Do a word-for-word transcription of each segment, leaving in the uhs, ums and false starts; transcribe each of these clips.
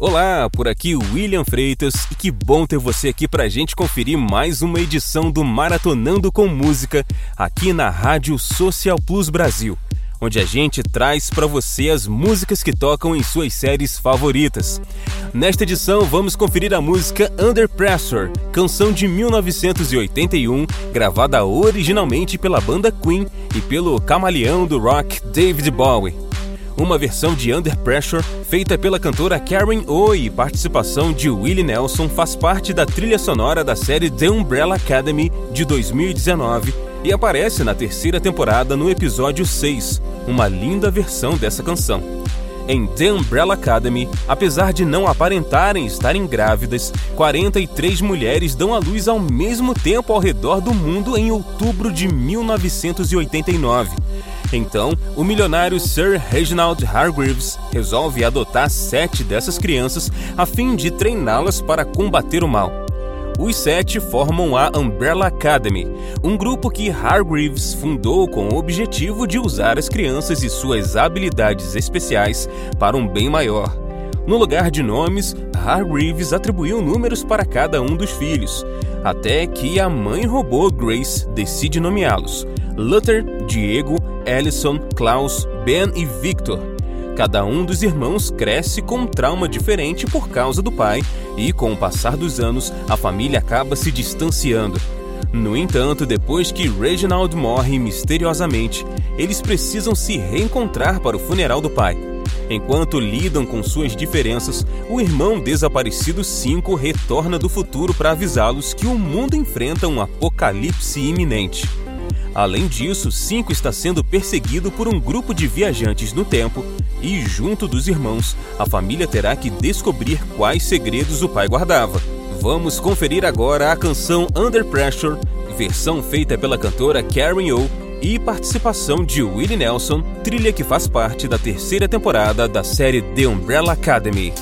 Olá, por aqui William Freitas e que bom ter você aqui pra gente conferir mais uma edição do Maratonando com Música aqui na Rádio Social Plus Brasil, onde a gente traz pra você as músicas que tocam em suas séries favoritas. Nesta edição vamos conferir a música Under Pressure, canção de mil novecentos e oitenta e um, gravada originalmente pela banda Queen e pelo camaleão do rock David Bowie. Uma versão de Under Pressure feita pela cantora Karen O e participação de Willie Nelson faz parte da trilha sonora da série The Umbrella Academy de dois mil e dezenove e aparece na terceira temporada no episódio seis, uma linda versão dessa canção. Em The Umbrella Academy, apesar de não aparentarem estarem grávidas, quarenta e três mulheres dão à luz ao mesmo tempo ao redor do mundo em outubro de mil novecentos e oitenta e nove. Então, o milionário Sir Reginald Hargreaves resolve adotar sete dessas crianças a fim de treiná-las para combater o mal. Os sete formam a Umbrella Academy, um grupo que Hargreaves fundou com o objetivo de usar as crianças e suas habilidades especiais para um bem maior. No lugar de nomes, Hargreaves atribuiu números para cada um dos filhos, até que a mãe robô Grace decide nomeá-los: Luther, Diego, Ellison, Klaus, Ben e Victor. Cada um dos irmãos cresce com um trauma diferente por causa do pai e, com o passar dos anos, a família acaba se distanciando. No entanto, depois que Reginald morre misteriosamente, eles precisam se reencontrar para o funeral do pai. Enquanto lidam com suas diferenças, o irmão desaparecido cinco retorna do futuro para avisá-los que o mundo enfrenta um apocalipse iminente. Além disso, Cinco está sendo perseguido por um grupo de viajantes no tempo e, junto dos irmãos, a família terá que descobrir quais segredos o pai guardava. Vamos conferir agora a canção Under Pressure, versão feita pela cantora Karen O e participação de Willie Nelson, trilha que faz parte da terceira temporada da série The Umbrella Academy.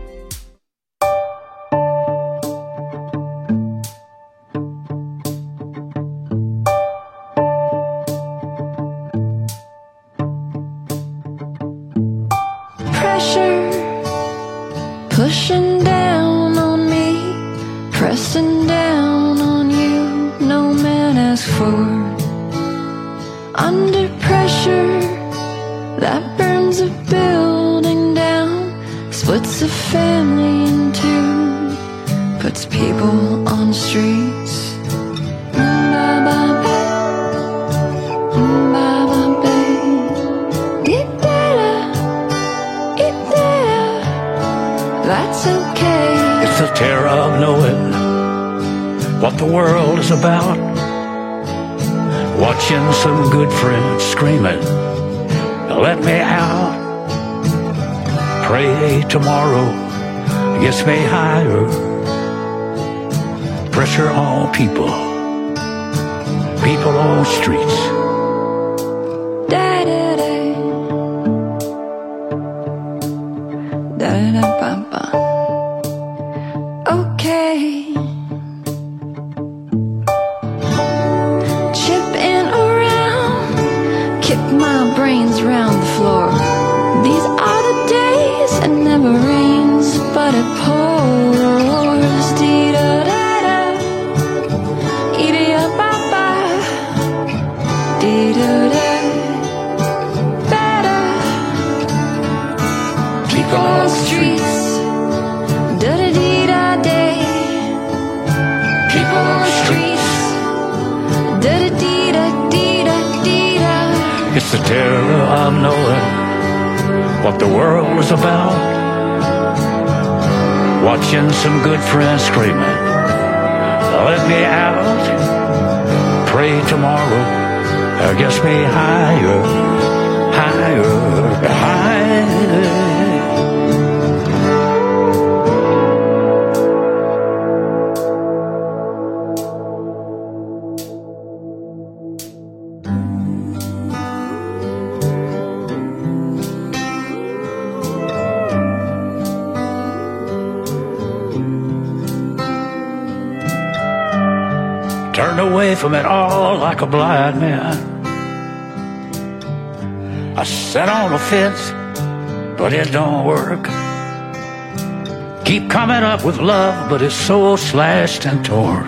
Pushing down on me, pressing down on you, no man asked for. Under pressure, that burns a building down, splits a family in two, puts people on streets. That's okay. It's the terror of knowing what the world is about. Watching some good friends screaming, let me out. Pray tomorrow gets me higher. Pressure on people, people on streets. Da-da-da. Da-da-da-ba-ba. Okay. Chipping around, kick my brains round the floor. These are the days it never rains, but it pours. Dee-da-da-da, ee-dee-da-ba-ba, dee-da-da. People on the streets, da-da-dee-da-day. People on the streets, da-da-dee-da-dee-da-dee-da. It's the terror of knowing what the world is about. Watching some good friends screaming, let me out. Pray tomorrow, uh, gets me higher, higher, higher. Turned away from it all like a blind man. I sat on the fence, but it don't work. keep coming up with love, but it's so slashed and torn.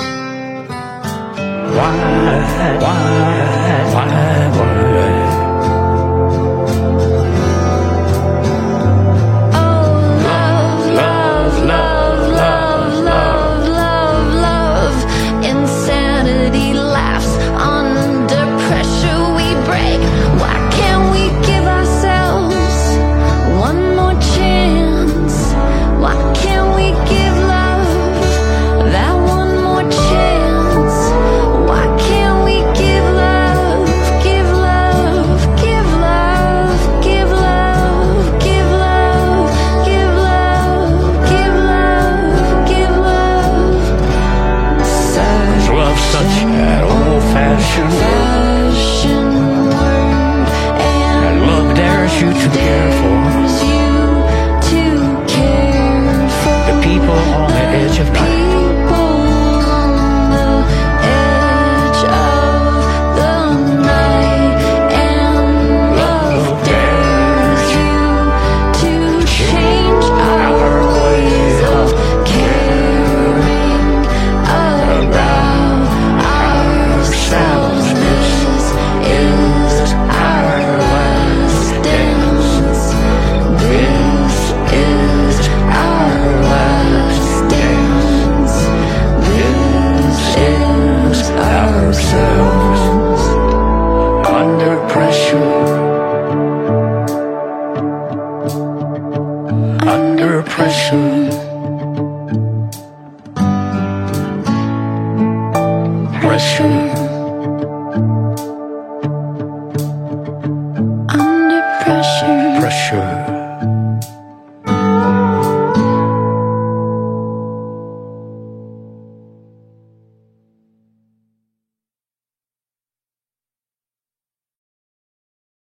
Why, why, why, why? Under pressure, pressure.